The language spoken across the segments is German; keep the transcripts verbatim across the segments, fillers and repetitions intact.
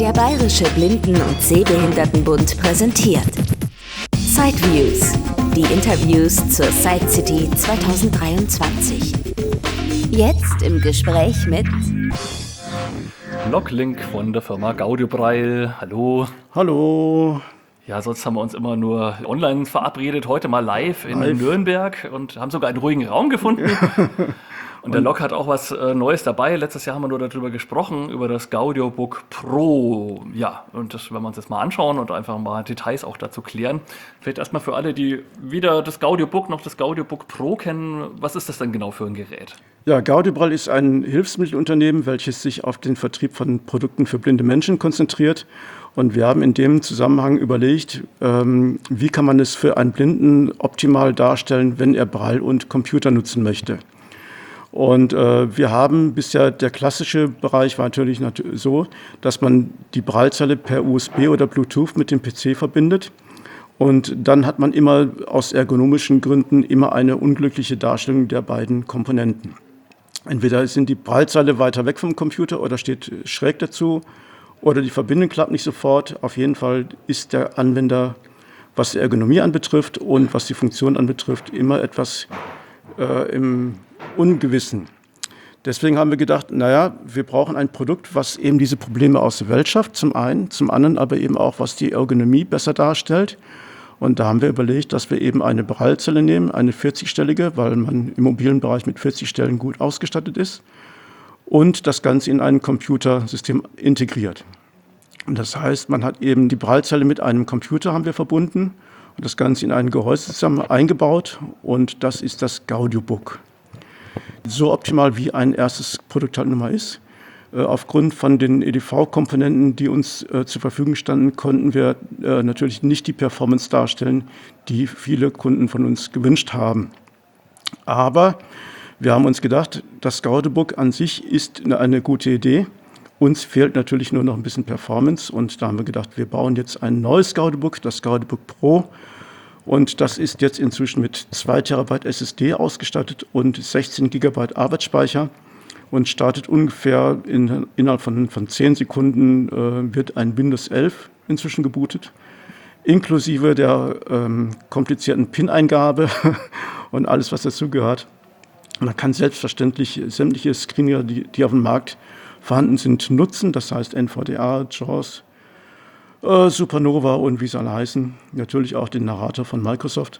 Der Bayerische Blinden- und Sehbehindertenbund präsentiert Sideviews, die Interviews zur Side City zwanzig dreiundzwanzig. Jetzt im Gespräch mit Locklink von der Firma Gaudibreil. Hallo. Hallo. Ja, sonst haben wir uns immer nur online verabredet, heute mal live in Live. Nürnberg und haben sogar einen ruhigen Raum gefunden. Und der Lok hat auch was äh, Neues dabei. Letztes Jahr haben wir nur darüber gesprochen, über das Gaudiobook Pro. Ja, und das werden wir uns jetzt mal anschauen und einfach mal Details auch dazu klären. Vielleicht erstmal für alle, die weder das Gaudiobook noch das Gaudiobook Pro kennen, was ist das denn genau für ein Gerät? Ja, Gaudibreil ist ein Hilfsmittelunternehmen, welches sich auf den Vertrieb von Produkten für blinde Menschen konzentriert. Und wir haben in dem Zusammenhang überlegt, ähm, wie kann man es für einen Blinden optimal darstellen, wenn er Braille und Computer nutzen möchte. Und äh, wir haben bisher, der klassische Bereich war natürlich nat- so, dass man die Braillezelle per U S B oder Bluetooth mit dem P C verbindet. Und dann hat man immer aus ergonomischen Gründen immer eine unglückliche Darstellung der beiden Komponenten. Entweder sind die Braillezeile weiter weg vom Computer oder steht schräg dazu oder die Verbindung klappt nicht sofort. Auf jeden Fall ist der Anwender, was die Ergonomie anbetrifft und was die Funktion anbetrifft, immer etwas äh, im Ungewissen. Deswegen haben wir gedacht, naja, wir brauchen ein Produkt, was eben diese Probleme aus der Welt schafft, zum einen, zum anderen aber eben auch, was die Ergonomie besser darstellt. Und da haben wir überlegt, dass wir eben eine Braillezelle nehmen, eine vierzigstellige, weil man im mobilen Bereich mit vierzig Stellen gut ausgestattet ist, und das Ganze in ein Computersystem integriert. Und das heißt, man hat eben die Braillezelle mit einem Computer haben wir verbunden und das Ganze in ein Gehäuse zusammen eingebaut, und das ist das Gaudiobook. So optimal wie ein erstes Produkt halt nun mal ist. Äh, aufgrund von den E D V-Komponenten, die uns äh, zur Verfügung standen, konnten wir äh, natürlich nicht die Performance darstellen, die viele Kunden von uns gewünscht haben. Aber wir haben uns gedacht, das Gaudiobook an sich ist eine, eine gute Idee. Uns fehlt natürlich nur noch ein bisschen Performance, und da haben wir gedacht, wir bauen jetzt ein neues Gaudiobook, das Gaudiobook Pro. Und das ist jetzt inzwischen mit zwei Terabyte S S D ausgestattet und sechzehn Gigabyte Arbeitsspeicher und startet ungefähr in, innerhalb von, von zehn Sekunden, äh, wird ein Windows elf inzwischen gebootet, inklusive der ähm, komplizierten PIN-Eingabe und alles, was dazugehört. Man kann selbstverständlich sämtliche Screenreader, die, die auf dem Markt vorhanden sind, nutzen, das heißt N V D A, JAWS, Äh, Supernova und wie sie alle heißen, natürlich auch den Narrator von Microsoft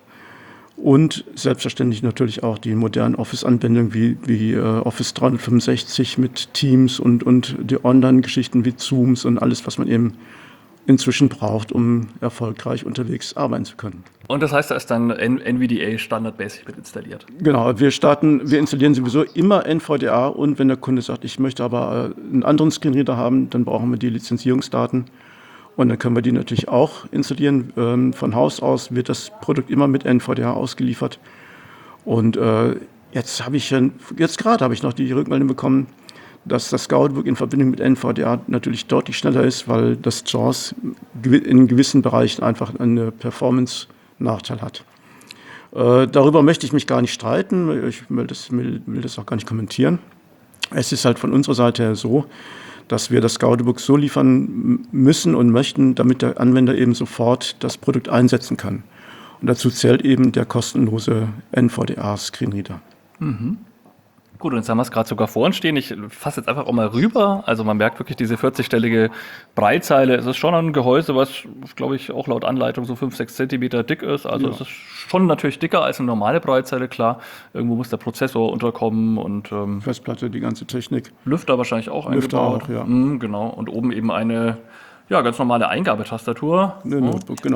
und selbstverständlich natürlich auch die modernen Office-Anwendungen wie, wie äh, Office dreihundertfünfundsechzig mit Teams und, und die Online-Geschichten wie Zooms und alles, was man eben inzwischen braucht, um erfolgreich unterwegs arbeiten zu können. Und das heißt, da ist dann N V D A standardmäßig mit installiert? Genau, wir starten, wir installieren sowieso immer N V D A, und wenn der Kunde sagt, ich möchte aber äh, einen anderen Screenreader haben, dann brauchen wir die Lizenzierungsdaten. Und dann können wir die natürlich auch installieren. Ähm, von Haus aus wird das Produkt immer mit N V D A ausgeliefert. Und äh, jetzt habe ich, jetzt gerade habe ich noch die Rückmeldung bekommen, dass das Gaudiobook in Verbindung mit N V D A natürlich deutlich schneller ist, weil das JAWS in gewissen Bereichen einfach einen Performance-Nachteil hat. Äh, darüber möchte ich mich gar nicht streiten. Ich will das, will, will das auch gar nicht kommentieren. Es ist halt von unserer Seite her so, dass wir das Gaudiobook so liefern müssen und möchten, damit der Anwender eben sofort das Produkt einsetzen kann. Und dazu zählt eben der kostenlose N V D A-Screenreader. Mhm. Gut, und jetzt haben wir es gerade sogar vor uns stehen. Ich fasse jetzt einfach auch mal rüber. Also man merkt wirklich diese vierzigstellige Braillezeile. Es ist schon ein Gehäuse, was, glaube ich, auch laut Anleitung so fünf, sechs Zentimeter dick ist. Also Ja. es ist schon natürlich dicker als eine normale Braillezeile, klar. Irgendwo muss der Prozessor unterkommen und ähm, Festplatte, die ganze Technik. Lüfter wahrscheinlich auch Lüfter eingebaut. auch, ja. Mhm, genau. Und oben eben eine ja, ganz normale Eingabetastatur. Eine Notebook, genau.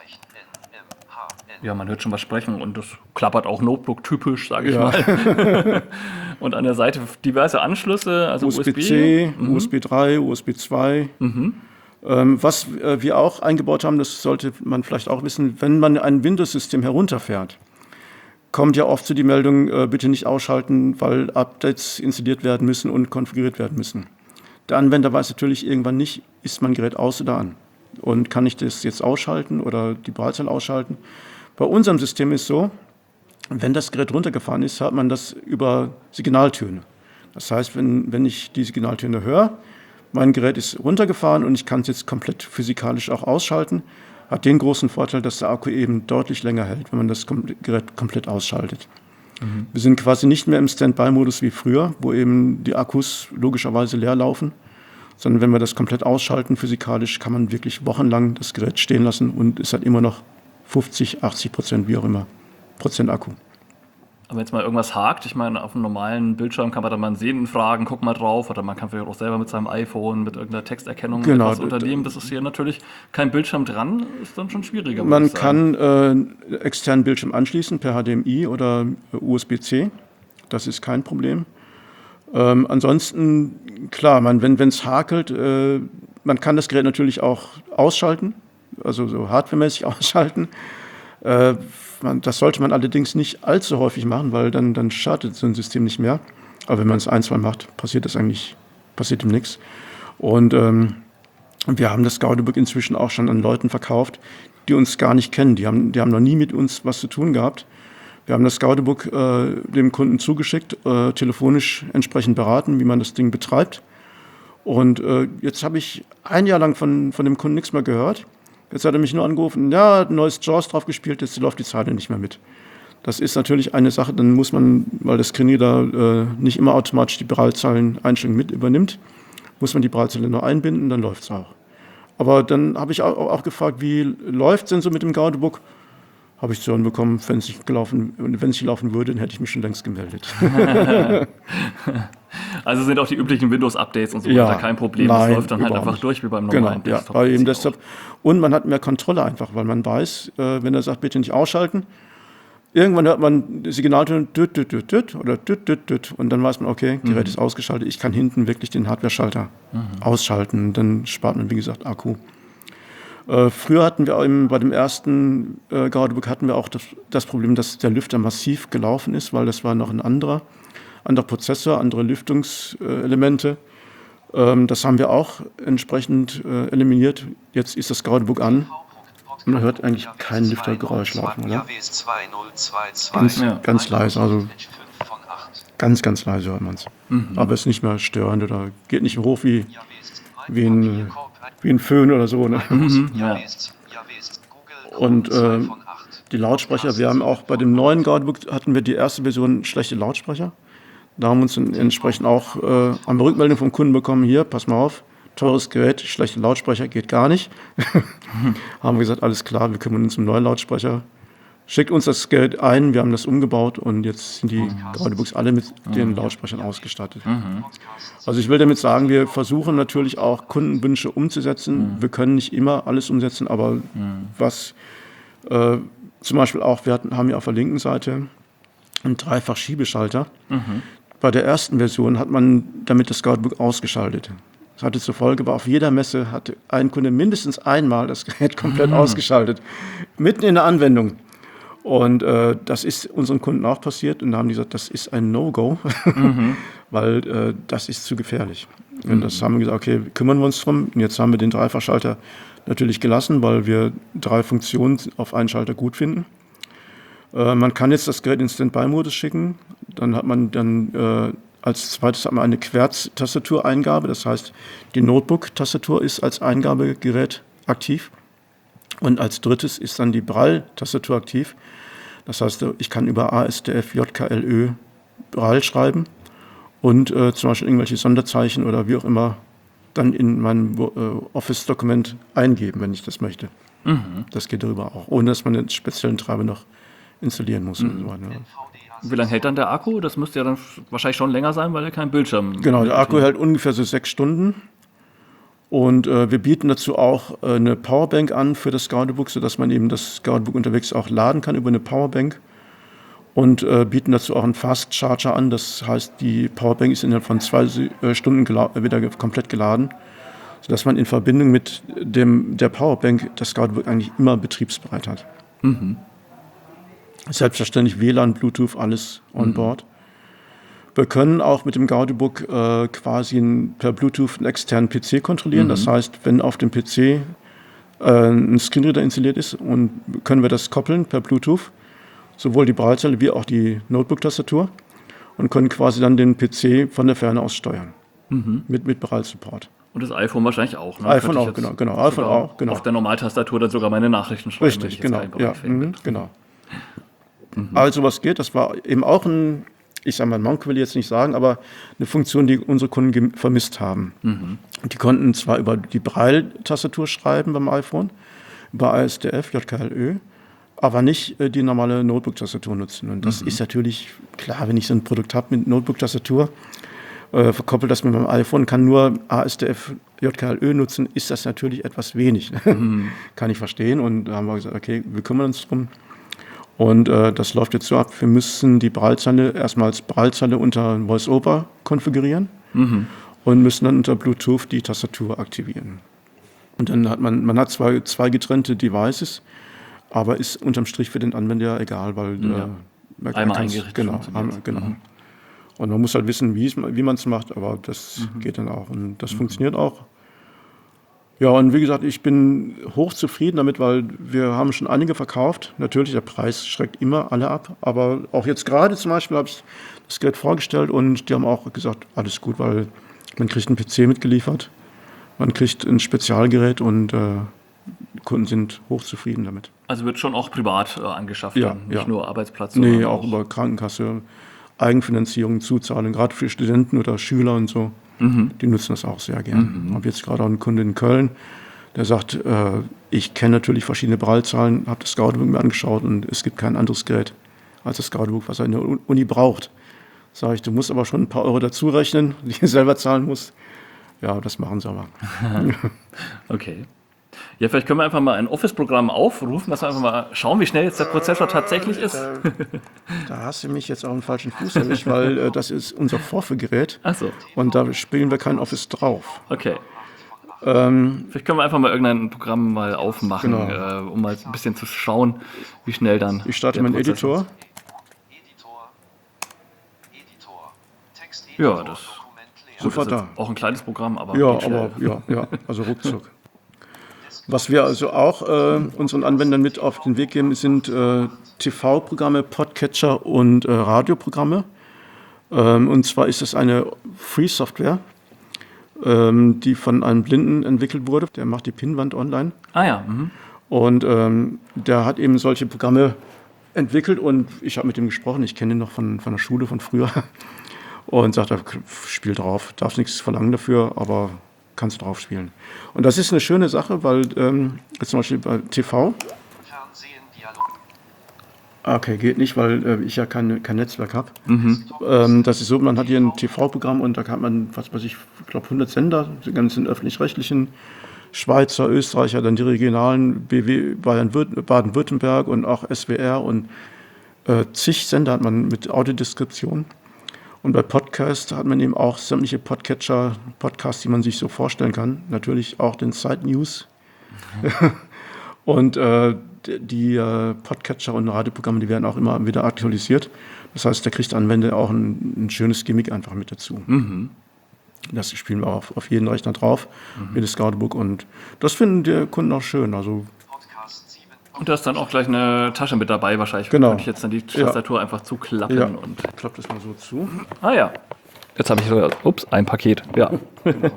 Ja, man hört schon was sprechen und das klappert auch Notebook-typisch, sage ich Ja. mal. Und an der Seite diverse Anschlüsse, also U S B-C, U S B. U S B drei, U S B zwei. Mhm. Ähm, was äh, wir auch eingebaut haben, das sollte man vielleicht auch wissen, wenn man ein Windows-System herunterfährt, kommt ja oft so die Meldung, äh, bitte nicht ausschalten, weil Updates installiert werden müssen und konfiguriert werden müssen. Der Anwender weiß natürlich irgendwann nicht, ist mein Gerät aus oder an. Und kann ich das jetzt ausschalten oder die Braillezeile ausschalten? Bei unserem System ist so, wenn das Gerät runtergefahren ist, hört man das über Signaltöne. Das heißt, wenn, wenn ich die Signaltöne höre, mein Gerät ist runtergefahren und ich kann es jetzt komplett physikalisch auch ausschalten. Hat den großen Vorteil, dass der Akku eben deutlich länger hält, wenn man das Gerät komplett ausschaltet. Mhm. Wir sind quasi nicht mehr im Standby-Modus wie früher, wo eben die Akkus logischerweise leer laufen, sondern wenn wir das komplett ausschalten physikalisch, kann man wirklich wochenlang das Gerät stehen lassen und es hat immer noch fünfzig, achtzig Prozent, wie auch immer, Prozent Akku. Aber wenn jetzt mal irgendwas hakt, ich meine, auf einem normalen Bildschirm kann man dann mal sehen, fragen, guck mal drauf, oder man kann vielleicht auch selber mit seinem iPhone, mit irgendeiner Texterkennung genau, etwas unternehmen. Das ist hier natürlich kein Bildschirm dran, ist dann schon schwieriger. Man kann äh, externen Bildschirm anschließen per H D M I oder U S B C, das ist kein Problem. Ähm, ansonsten, klar, man, wenn es hakelt, äh, man kann das Gerät natürlich auch ausschalten, also so hardwaremäßig ausschalten. Äh, man, das sollte man allerdings nicht allzu häufig machen, weil dann, dann startet so ein System nicht mehr. Aber wenn man es ein, zwei macht, passiert das eigentlich, passiert ihm nichts. Und ähm, wir haben das Gaudiobook inzwischen auch schon an Leuten verkauft, die uns gar nicht kennen. Die haben, die haben noch nie mit uns was zu tun gehabt. Wir haben das Gaudiobook äh, dem Kunden zugeschickt, äh, telefonisch entsprechend beraten, wie man das Ding betreibt. Und äh, jetzt habe ich ein Jahr lang von, von dem Kunden nichts mehr gehört. Jetzt hat er mich nur angerufen, ja, ein neues Jaws drauf gespielt, jetzt läuft die Zeile nicht mehr mit. Das ist natürlich eine Sache, dann muss man, weil das Screen da äh, nicht immer automatisch die Braillezeilen-Einstellung mit übernimmt, muss man die Braillezeile nur einbinden, dann läuft es auch. Aber dann habe ich auch, auch gefragt, wie läuft es denn so mit dem Gaudiobook? Habe ich zu hören bekommen, wenn es nicht gelaufen, wenn es nicht laufen würde, dann hätte ich mich schon längst gemeldet. Also sind auch die üblichen Windows-Updates und so ja, weiter kein Problem. Nein, das läuft dann halt einfach nicht. durch wie beim normalen genau, Desktop. Ja, bei dem Desktop. Und man hat mehr Kontrolle einfach, weil man weiß, äh, wenn er sagt, bitte nicht ausschalten, irgendwann hört man Signaltöne düt, düt, düt, düt, oder düt, düt, düt, und dann weiß man, okay, Gerät mhm. ist ausgeschaltet, ich kann hinten wirklich den Hardware-Schalter mhm. ausschalten. Dann spart man, wie gesagt, Akku. Äh, früher hatten wir im, bei dem ersten äh, Gaudiobook hatten wir auch das, das Problem, dass der Lüfter massiv gelaufen ist, weil das war noch ein anderer, anderer Prozessor, andere Lüftungselemente. Ähm, das haben wir auch entsprechend äh, eliminiert. Jetzt ist das Gaudiobook an. Man hört eigentlich kein Lüftergeräusch laufen, oder? Ganz, ja. ganz leise, also ganz, ganz leise hört man es. Mhm. Aber es ist nicht mehr störend oder geht nicht hoch wie, wie ein wie ein Föhn oder so. Ne? Mhm, ja. Und äh, die Lautsprecher, wir haben auch bei dem neuen Gaudiobook hatten wir die erste Version schlechte Lautsprecher. Da haben wir uns entsprechend auch äh, eine Rückmeldung vom Kunden bekommen, hier, pass mal auf, teures Gerät, schlechte Lautsprecher, geht gar nicht. mhm. Haben wir gesagt, alles klar, wir kümmern uns um neue Lautsprecher. Schickt uns das Gerät ein, wir haben das umgebaut und jetzt sind die Gaudioboks alle mit den Lautsprechern ausgestattet. Mhm. Also ich will damit sagen, wir versuchen natürlich auch Kundenwünsche umzusetzen. Mhm. Wir können nicht immer alles umsetzen, aber mhm. was äh, zum Beispiel auch, wir hatten, haben ja auf der linken Seite einen Dreifach-Schiebeschalter. Mhm. Bei der ersten Version hat man damit das Gaudiobook ausgeschaltet. Das hatte zur Folge, aber auf jeder Messe hatte ein Kunde mindestens einmal das Gerät komplett mhm. ausgeschaltet, mitten in der Anwendung. Und äh, das ist unseren Kunden auch passiert und da haben die gesagt, das ist ein No-Go, mhm. weil äh, das ist zu gefährlich. Mhm. Und das haben wir gesagt, okay, kümmern wir uns drum. Und jetzt haben wir den Dreifachschalter natürlich gelassen, weil wir drei Funktionen auf einen Schalter gut finden. Äh, man kann jetzt das Gerät in Standby-Modus schicken. Dann hat man dann äh, als zweites hat man eine Querz-Tastatureingabe. Das heißt, die Notebook-Tastatur ist als Eingabegerät aktiv. Und als drittes ist dann die Braille-Tastatur aktiv. Das heißt, ich kann über A S D F J K L Ö Braille schreiben und äh, zum Beispiel irgendwelche Sonderzeichen oder wie auch immer dann in mein äh, Office-Dokument eingeben, wenn ich das möchte. Mhm. Das geht darüber auch, ohne dass man einen speziellen Treiber noch installieren muss. Mhm. Und so, ja. Wie lange hält dann der Akku? Das müsste ja dann wahrscheinlich schon länger sein, weil er keinen Bildschirm... Genau, der Akku hält ungefähr so sechs Stunden. Und äh, wir bieten dazu auch äh, eine Powerbank an für das Gaudiobook, sodass man eben das Gaudiobook unterwegs auch laden kann über eine Powerbank. Und äh, bieten dazu auch einen Fast Charger an. Das heißt, die Powerbank ist innerhalb von zwei äh, Stunden gela- wieder ge- komplett geladen, sodass man in Verbindung mit dem, der Powerbank das Gaudiobook eigentlich immer betriebsbereit hat. Mhm. Selbstverständlich W L A N, Bluetooth, alles on board. Mhm. Wir können auch mit dem Gaudiobook äh, quasi ein, per Bluetooth einen externen P C kontrollieren. Mhm. Das heißt, wenn auf dem P C äh, ein Screenreader installiert ist, und können wir das koppeln per Bluetooth, sowohl die Braillezeile wie auch die Notebook-Tastatur, und können quasi dann den P C von der Ferne aus steuern, mhm. mit, mit Braille-Support. Und das iPhone wahrscheinlich auch, ne? iPhone auch, genau, genau. iPhone auch, genau. Auf der Normaltastatur dann sogar meine Nachrichten schreiben. Richtig, genau. Ja, mh, genau. Mhm. Also was geht, das war eben auch ein, ich sage mal, Manko will ich jetzt nicht sagen, aber eine Funktion, die unsere Kunden vermisst haben. Mhm. Die konnten zwar über die Braille-Tastatur schreiben beim iPhone, über A S D F, J K L Ö, aber nicht äh, die normale Notebook-Tastatur nutzen. Und das mhm. ist natürlich klar, wenn ich so ein Produkt habe mit Notebook-Tastatur, äh, verkoppelt das mit meinem iPhone, kann nur A S D F, J K L Ö nutzen, ist das natürlich etwas wenig. Mhm. Kann ich verstehen. Und da haben wir gesagt, okay, wir kümmern uns drum. Und äh, das läuft jetzt so ab, wir müssen die Braillezeile erstmal als Braillezeile unter VoiceOver konfigurieren mhm. und müssen dann unter Bluetooth die Tastatur aktivieren. Und dann hat man, man hat zwar zwei getrennte Devices, aber ist unterm Strich für den Anwender egal, weil ja. äh, man einmal eingerichtet. Genau, einmal, genau. Mhm. Und man muss halt wissen, wie man es macht, aber das mhm. geht dann auch und das mhm. funktioniert auch. Ja, und wie gesagt, ich bin hochzufrieden damit, weil wir haben schon einige verkauft. Natürlich, der Preis schreckt immer alle ab, aber auch jetzt gerade zum Beispiel habe ich das Gerät vorgestellt und die haben auch gesagt, alles gut, weil man kriegt einen P C mitgeliefert, man kriegt ein Spezialgerät und äh, die Kunden sind hochzufrieden damit. Also wird schon auch privat äh, angeschafft, ja, dann, nicht ja. nur Arbeitsplatz? Nee, auch, auch über Krankenkasse, Eigenfinanzierung, Zuzahlung, gerade für Studenten oder Schüler und so. Mhm. Die nutzen das auch sehr gern. Ich mhm. habe jetzt gerade auch einen Kunden in Köln, der sagt, äh, ich kenne natürlich verschiedene Braillezahlen, habe das Gaudebook mir angeschaut und es gibt kein anderes Gerät als das Gaudebook, was er in der Uni braucht. Sage ich, du musst aber schon ein paar Euro dazu rechnen, die er selber zahlen muss. Ja, das machen sie aber. Okay. Ja, vielleicht können wir einfach mal ein Office-Programm aufrufen, dass wir einfach mal schauen, wie schnell jetzt der Prozessor tatsächlich ist. Da, da hast du mich jetzt auf den falschen Fuß erwischt, weil äh, das ist unser Vorführgerät. Ach so. Und da spielen wir kein Office drauf. Okay. Ähm, vielleicht können wir einfach mal irgendein Programm mal aufmachen, genau. äh, um mal ein bisschen zu schauen, wie schnell dann. Ich starte meinen Editor. Ja, das sofort da. Auch ein kleines Programm, aber. Ja, aber ja, ja, also ruckzuck. Was wir also auch äh, unseren Anwendern mit auf den Weg geben, sind äh, T V-Programme, Podcatcher und äh, Radioprogramme. Ähm, und zwar ist es eine Free-Software, ähm, die von einem Blinden entwickelt wurde. Der macht die Pinnwand online. Ah ja. Mhm. Und ähm, der hat eben solche Programme entwickelt und ich habe mit ihm gesprochen. Ich kenne ihn noch von, von der Schule von früher. Und sagt, er spiel drauf, darf nichts verlangen dafür, aber kannst drauf spielen. Und das ist eine schöne Sache, weil ähm, jetzt zum Beispiel bei T V. Okay, geht nicht, weil äh, ich ja kein, kein Netzwerk habe. Mhm. Ähm, das ist so, man hat hier ein T V-Programm und da hat man, was weiß ich, ich glaube hundert Sender, die ganzen öffentlich-rechtlichen, Schweizer, Österreicher, dann die regionalen, B W, Baden-Württemberg und auch S W R und äh, zig Sender hat man mit Audiodeskription. Und bei Podcast hat man eben auch sämtliche Podcatcher, Podcasts, die man sich so vorstellen kann. Natürlich auch den Side News. Mhm. Und äh, die äh, Podcatcher und Radioprogramme, die werden auch immer wieder aktualisiert. Das heißt, da kriegt der Anwender auch ein, ein schönes Gimmick einfach mit dazu. Mhm. Das spielen wir auf, auf jeden Rechner drauf, mhm. mit dem Gaudebook. Und das finden die Kunden auch schön. Also und da ist dann auch gleich eine Tasche mit dabei wahrscheinlich. Genau. Könnte ich jetzt dann die Tastatur ja. einfach zuklappen. Ja. Und klappt das mal so zu. Ah ja. Jetzt habe ich, ups, ein Paket. Ja. Genau.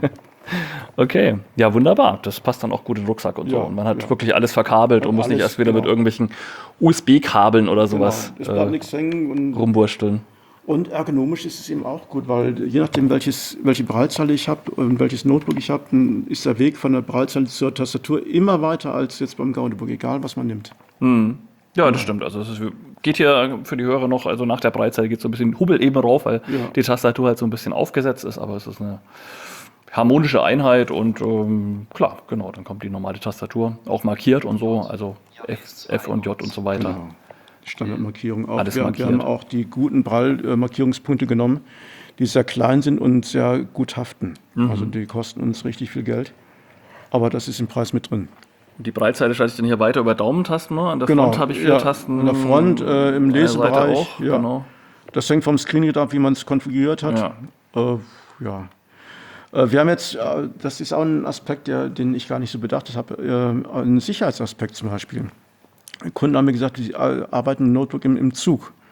Okay, ja wunderbar. Das passt dann auch gut in den Rucksack und ja, so. Und man hat ja. wirklich alles verkabelt und, und muss alles, nicht erst wieder genau. mit irgendwelchen U S B-Kabeln oder sowas genau. Es bleibt äh, nichts hängen und rumwursteln. Und ergonomisch ist es eben auch gut, weil je nachdem, welches, welche Braillezeile ich habe und welches Notebook ich habe, ist der Weg von der Braillezeile zur Tastatur immer weiter als jetzt beim Gaudebook, egal was man nimmt. Hm. Ja, das stimmt. Also es ist, geht hier für die Hörer noch, also nach der Braillezeile geht so ein bisschen Hubbel eben rauf, weil ja. die Tastatur halt so ein bisschen aufgesetzt ist, aber es ist eine harmonische Einheit und ähm, klar, genau, dann kommt die normale Tastatur, auch markiert und so, also F, F und J und so weiter. Genau. Die Standardmarkierung auch. Alles wir, markiert. wir haben auch die guten Braille-Markierungspunkte genommen, die sehr klein sind und sehr gut haften. Mhm. Also die kosten uns richtig viel Geld, aber das ist im Preis mit drin. Die Braillezeile schalte ich dann hier weiter über Daumentasten, ne? An der genau. Front habe ich vier ja, Tasten. An der Front, äh, im Lesebereich. Auch, ja. genau. Das hängt vom Screenreader ab, wie man es konfiguriert hat. Ja. Äh, ja. Äh, wir haben jetzt, äh, das ist auch ein Aspekt, der, den ich gar nicht so bedacht habe, äh, ein Sicherheitsaspekt zum Beispiel. Kunden haben mir gesagt, die arbeiten im Notebook im, im Zug.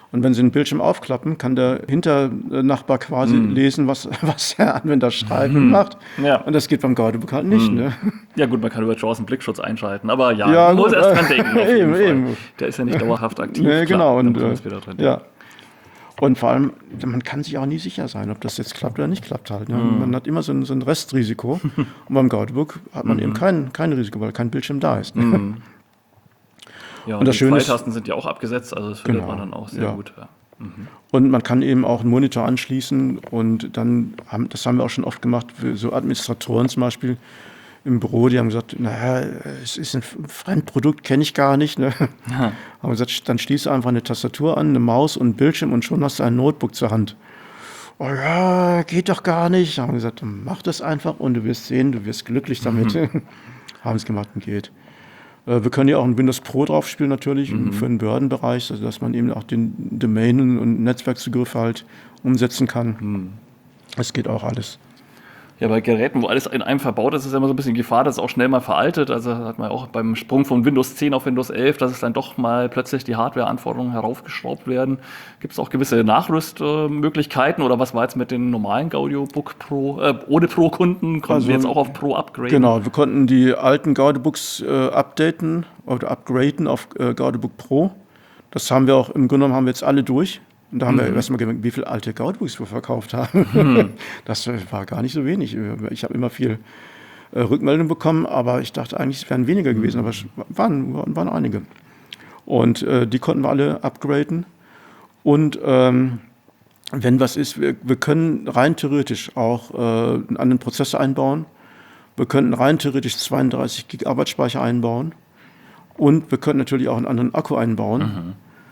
Und wenn Sie den Bildschirm aufklappen, kann der Hinternachbar quasi mm. lesen, was, was der Anwender schreibt mm. und macht. Ja. Und das geht beim Guidebook halt nicht. Mm. Ne? Ja gut, man kann über JAWS einen Blickschutz einschalten, aber ja, ja man muss gut, erst dran denken. Auf jeden eben, Fall. Eben. Der ist ja nicht dauerhaft aktiv. Nee, klar, genau. Und, äh, ja. und vor allem, man kann sich auch nie sicher sein, ob das jetzt klappt oder nicht klappt halt. Ne? Mm. Man hat immer so ein, so ein Restrisiko. Und beim Guidebook hat man mm. eben kein, kein Risiko, weil kein Bildschirm da ist. Ne? Mm. Ja, und, und die Pfeiltasten sind ja auch abgesetzt, also das findet genau, man dann auch sehr ja. gut. Ja. Mhm. Und man kann eben auch einen Monitor anschließen und dann, haben, das haben wir auch schon oft gemacht, für so Administratoren zum Beispiel im Büro, die haben gesagt, naja, es ist ein Fremdprodukt, kenne ich gar nicht. Ne? Ja. Haben wir gesagt, dann schließe einfach eine Tastatur an, eine Maus und ein Bildschirm und schon hast du ein Notebook zur Hand. Oh ja, geht doch gar nicht. Haben wir gesagt, mach das einfach und du wirst sehen, du wirst glücklich damit. Mhm. Haben es gemacht und geht. Wir können ja auch ein Windows Pro drauf spielen natürlich, mhm. für den Behördenbereich, also dass man eben auch den Domänen- und Netzwerkzugriffe halt umsetzen kann. Mhm. Das geht auch alles. Ja, bei Geräten, wo alles in einem verbaut ist, ist immer so ein bisschen Gefahr, dass es auch schnell mal veraltet. Also hat man auch beim Sprung von Windows zehn auf Windows elf, dass es dann doch mal plötzlich die Hardware-Anforderungen heraufgeschraubt werden. Gibt es auch gewisse Nachrüstmöglichkeiten oder was war jetzt mit den normalen Gaudiobook Pro, äh, ohne Pro-Kunden? Konnten also, wir jetzt auch auf Pro upgraden? Genau, wir konnten die alten Gaudibooks äh, updaten oder upgraden auf äh, Gaudiobook Pro. Das haben wir auch, im Grunde genommen haben wir jetzt alle durch. Und da haben mhm. wir erstmal gemerkt, wie viele alte Gaudibooks wir verkauft haben. Mhm. Das war gar nicht so wenig. Ich habe immer viel äh, Rückmeldungen bekommen, aber ich dachte eigentlich, es wären weniger gewesen, aber es waren, waren einige. Und äh, die konnten wir alle upgraden. Und ähm, wenn was ist, wir, wir können rein theoretisch auch äh, einen anderen Prozessor einbauen. Wir könnten rein theoretisch zweiunddreißig Gigabyte Speicher einbauen. Und wir können natürlich auch einen anderen Akku einbauen. Mhm.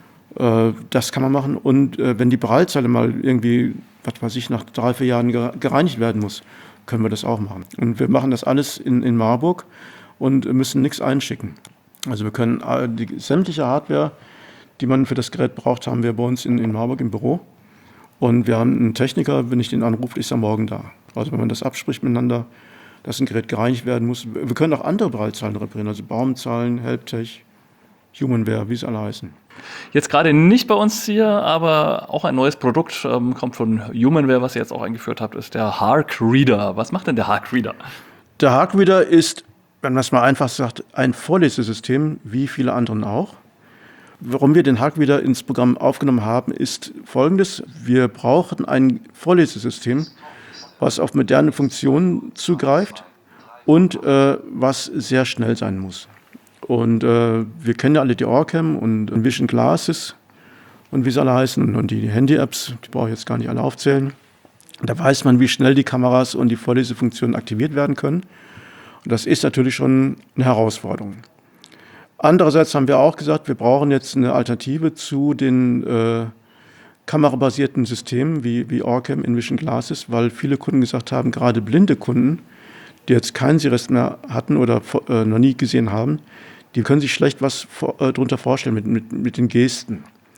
Das kann man machen. Und äh, wenn die Prallzeile mal irgendwie, was weiß ich, nach drei, vier Jahren gereinigt werden muss, können wir das auch machen. Und wir machen das alles in, in Marburg und müssen nichts einschicken. Also wir können äh, die sämtliche Hardware, die man für das Gerät braucht, haben wir bei uns in, in Marburg im Büro. Und wir haben einen Techniker, wenn ich den anrufe, ist er morgen da. Also wenn man das abspricht miteinander, dass ein Gerät gereinigt werden muss. Wir können auch andere Prallzeilen reparieren, also Baumzahlen, Helptech, Humanware, wie sie alle heißen. Jetzt gerade nicht bei uns hier, aber auch ein neues Produkt ähm, kommt von Humanware, was ihr jetzt auch eingeführt habt, ist der Hark Reader. Was macht denn der Hark Reader? Der Hark Reader ist, wenn man es mal einfach sagt, ein Vorlesesystem, wie viele anderen auch. Warum wir den Hark Reader ins Programm aufgenommen haben, ist Folgendes. Wir brauchen ein Vorlesesystem, was auf moderne Funktionen zugreift und äh, was sehr schnell sein muss. Und äh, wir kennen ja alle die Orcam und Vision Glasses und wie sie alle heißen und die Handy-Apps, die brauche ich jetzt gar nicht alle aufzählen. Da weiß man, wie schnell die Kameras und die Vorlesefunktionen aktiviert werden können. Und das ist natürlich schon eine Herausforderung. Andererseits haben wir auch gesagt, wir brauchen jetzt eine Alternative zu den äh, kamerabasierten Systemen wie, wie Orcam in Vision Glasses, weil viele Kunden gesagt haben, gerade blinde Kunden, die jetzt keinen Sehrest mehr hatten oder äh, noch nie gesehen haben, die können sich schlecht was vor, äh, darunter vorstellen mit, mit, mit den Gesten.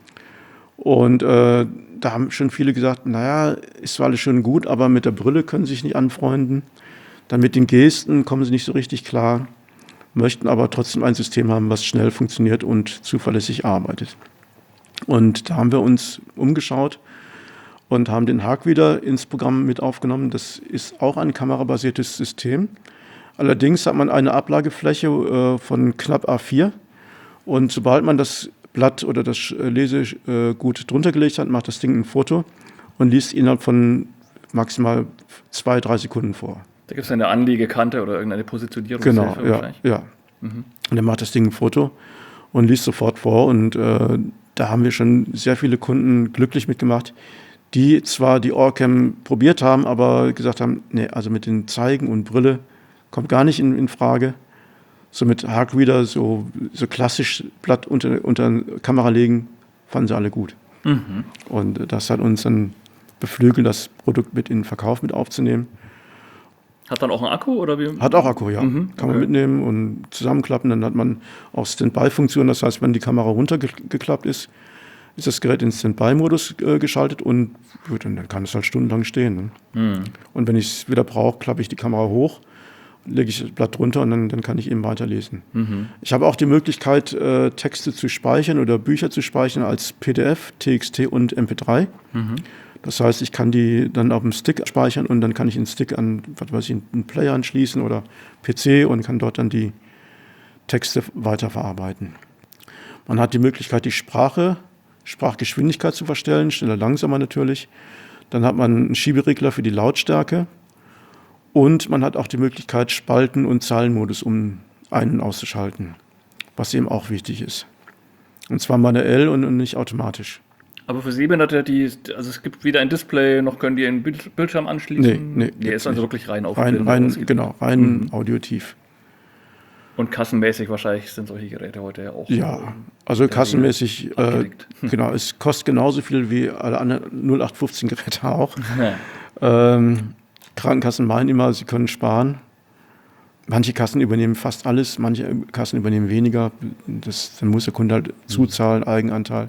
Und äh, da haben schon viele gesagt, naja, ist zwar alles schön gut, aber mit der Brille können sie sich nicht anfreunden. Dann mit den Gesten kommen sie nicht so richtig klar, möchten aber trotzdem ein System haben, was schnell funktioniert und zuverlässig arbeitet. Und da haben wir uns umgeschaut und haben den Hark wieder ins Programm mit aufgenommen. Das ist auch ein kamerabasiertes System. Allerdings hat man eine Ablagefläche äh, von knapp A vier und sobald man das Blatt oder das Lesegut drunter gelegt hat, macht das Ding ein Foto und liest innerhalb von maximal zwei, drei Sekunden vor. Da gibt es eine Anliegekante oder irgendeine Positionierung. Genau, ja, ja. Mhm. Und dann macht das Ding ein Foto und liest sofort vor und äh, da haben wir schon sehr viele Kunden glücklich mitgemacht, die zwar die Orcam probiert haben, aber gesagt haben, nee, also mit den Zeigen und Brille kommt gar nicht in, in Frage. So mit Hark Reader, so, so klassisch Blatt unter, unter Kamera legen, fanden sie alle gut. Mhm. Und das hat uns dann beflügelt, das Produkt mit in den Verkauf mit aufzunehmen. Hat dann auch einen Akku? Oder wie? Hat auch Akku, ja. Mhm, Kann okay. man mitnehmen und zusammenklappen. Dann hat man auch Standby-Funktion. Das heißt, wenn die Kamera runtergeklappt ist, ist das Gerät in Standby-Modus äh, geschaltet und gut, dann kann es halt stundenlang stehen. Ne? Mhm. Und wenn ich es wieder brauche, klappe ich die Kamera hoch. lege ich das Blatt runter und dann, dann kann ich eben weiterlesen. Mhm. Ich habe auch die Möglichkeit, äh, Texte zu speichern oder Bücher zu speichern als P D F, T X T und M P drei. Mhm. Das heißt, ich kann die dann auf dem Stick speichern und dann kann ich den Stick an, was weiß ich, einen Player anschließen oder P C und kann dort dann die Texte weiterverarbeiten. Man hat die Möglichkeit, die Sprache, Sprachgeschwindigkeit zu verstellen, schneller, langsamer natürlich. Dann hat man einen Schieberegler für die Lautstärke und man hat auch die Möglichkeit, Spalten- und Zeilenmodus um ein- und auszuschalten, was eben auch wichtig ist. Und zwar manuell und, und nicht automatisch. Aber für Sehbehinderte, die, also es gibt weder ein Display, noch können die einen Bildschirm anschließen? Nee, nee. Nee, ist also nicht. Wirklich rein auf rein, rein Genau, rein mhm. audiotief. Und kassenmäßig wahrscheinlich sind solche Geräte heute ja auch. Ja, also kassenmäßig, äh, genau, es kostet genauso viel wie alle anderen null acht fünfzehn Geräte auch. Ja. Ähm, Krankenkassen meinen immer, sie können sparen. Manche Kassen übernehmen fast alles, manche Kassen übernehmen weniger. Das, dann muss der Kunde halt zuzahlen, Eigenanteil.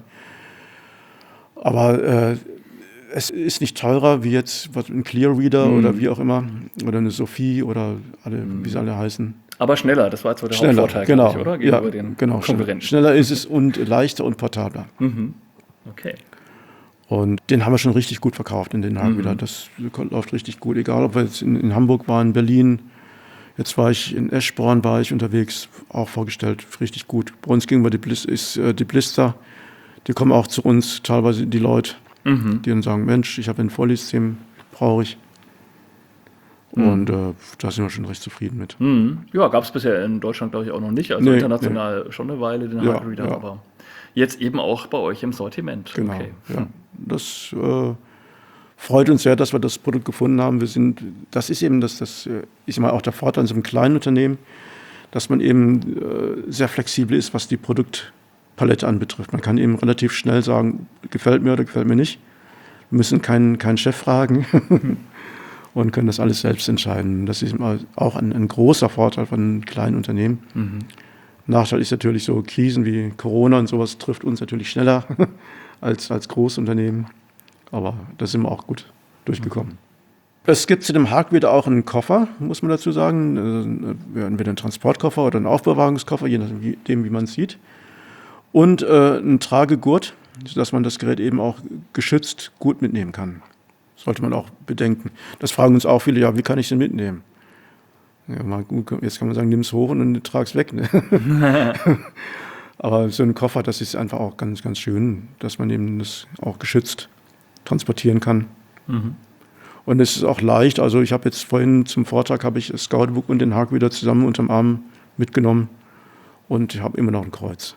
Aber äh, es ist nicht teurer wie jetzt was, ein Clearreader mhm. oder wie auch immer. Oder eine Sophie oder alle, mhm. wie sie alle heißen. Aber schneller, das war jetzt so der schneller, Hauptvorteil, genau, ich, oder? Gegenüber ja, den genau, Konkurrenten. Schneller ist es und leichter und portabler. Mhm. Okay. Und den haben wir schon richtig gut verkauft in Den Haag mhm. wieder. Das läuft richtig gut, egal ob wir jetzt in, in Hamburg waren, in Berlin. Jetzt war ich in Eschborn, war ich unterwegs, auch vorgestellt, richtig gut. Bei uns ging wir die, Blis- ist, äh, die Blister, die kommen auch zu uns, teilweise die Leute, mhm. die dann sagen, Mensch, ich habe ein Vorlesthema, brauche ich. Und äh, da sind wir schon recht zufrieden mit. Mhm. Ja, gab es bisher in Deutschland, glaube ich, auch noch nicht. Also nee, international nee. schon eine Weile, den ja, Hardreader, ja. aber jetzt eben auch bei euch im Sortiment. Genau, okay. ja. Das äh, freut uns sehr, dass wir das Produkt gefunden haben. Wir sind, das ist eben das, das ist mal auch der Vorteil in so einem kleinen Unternehmen, dass man eben äh, sehr flexibel ist, was die Produktpalette anbetrifft. Man kann eben relativ schnell sagen, gefällt mir oder gefällt mir nicht. Wir müssen keinen, keinen Chef fragen. Und können das alles selbst entscheiden. Das ist auch ein, ein großer Vorteil von kleinen Unternehmen. Mhm. Nachteil ist natürlich so, Krisen wie Corona und sowas trifft uns natürlich schneller als, als Großunternehmen. Aber da sind wir auch gut durchgekommen. Mhm. Es gibt zu dem Hardreader auch einen Koffer, muss man dazu sagen. Entweder einen Transportkoffer oder einen Aufbewahrungskoffer, je nachdem, wie man es sieht. Und äh, einen Tragegurt, sodass man das Gerät eben auch geschützt gut mitnehmen kann. Sollte man auch bedenken. Das fragen uns auch viele, ja, wie kann ich den mitnehmen? Ja, mal, jetzt kann man sagen, nimm es hoch und dann trag es weg. Ne? Aber so ein Koffer, das ist einfach auch ganz, ganz schön, dass man eben das auch geschützt transportieren kann. Mhm. Und es ist auch leicht. Also ich habe jetzt vorhin zum Vortrag habe ich das Scoutbook und den Hardreader zusammen unterm Arm mitgenommen und ich habe immer noch ein Kreuz.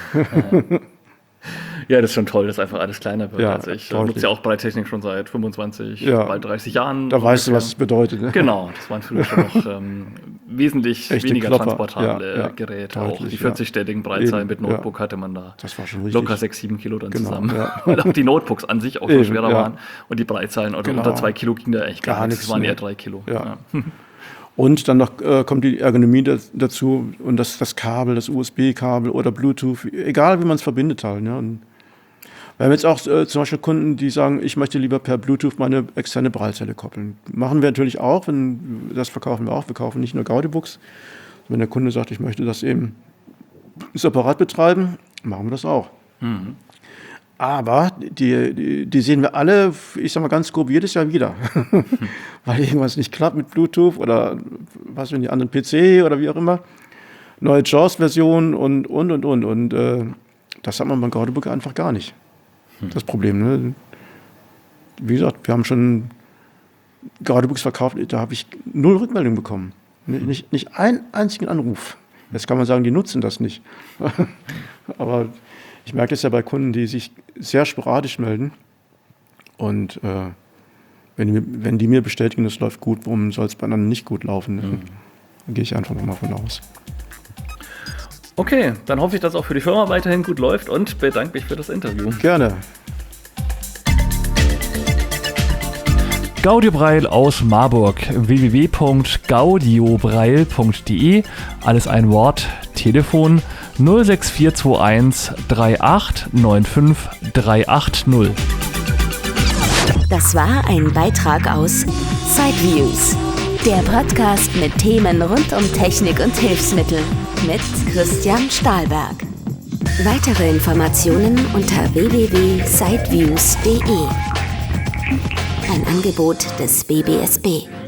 Ja, das ist schon toll, dass einfach alles kleiner wird. Ja, also ich deutlich. nutze ja auch Breittechnik schon seit fünfundzwanzig, ja. bald dreißig Jahren. Da weißt du, was es bedeutet. Ne? Genau, das waren früher schon noch ähm, wesentlich Echte weniger Klopper. transportable ja, ja, Geräte. deutlich, auch die vierzig-stelligen Breitzeilen mit Notebook ja. hatte man da das war schon richtig. locker sechs, sieben Kilo dann genau, zusammen. Ja. Weil auch die Notebooks an sich auch schon Eben, schwerer ja. waren. Und die Breitzeilen oder genau. unter zwei Kilo ging da echt gar, gar nichts. nichts. Das waren mehr. eher drei Kilo. Ja. Ja. Und dann noch äh, kommt die Ergonomie da, dazu und das, das Kabel, das U S B-Kabel oder Bluetooth, egal wie man es verbindet halt. Ne? Und wir haben jetzt auch äh, zum Beispiel Kunden, die sagen, ich möchte lieber per Bluetooth meine externe Braillezelle koppeln. Machen wir natürlich auch, wenn, das verkaufen wir auch. Wir kaufen nicht nur Gaudibooks. Wenn der Kunde sagt, ich möchte das eben separat betreiben, machen wir das auch. Mhm. Aber die, die, die sehen wir alle, ich sag mal ganz grob, jedes Jahr wieder. Weil irgendwas nicht klappt mit Bluetooth oder was für die anderen P C oder wie auch immer. Neue JAWS-Version und, und, und, und. Und äh, das hat man beim Gaudibook einfach gar nicht. Das Problem, ne? Wie gesagt, wir haben schon Gaudibooks verkauft, da habe ich null Rückmeldung bekommen. Nicht, nicht einen einzigen Anruf. Jetzt kann man sagen, die nutzen das nicht. Aber ich merke das ja bei Kunden, die sich sehr sporadisch melden. Und äh, wenn, die, wenn die mir bestätigen, das läuft gut, warum soll es bei anderen nicht gut laufen? Mhm. Dann gehe ich einfach mal von aus. Okay, dann hoffe ich, dass es auch für die Firma weiterhin gut läuft und bedanke mich für das Interview. Gerne. Gaudibreil aus Marburg, w w w punkt gaudibreil punkt de, alles ein Wort, Telefon null sechs vier zwei eins drei acht neun fünf drei acht null. Das war ein Beitrag aus Sideviews, Der Podcast mit Themen rund um Technik und Hilfsmittel mit Christian Stahlberg. Weitere Informationen unter w w w punkt siteviews punkt de. Ein Angebot des B B S B.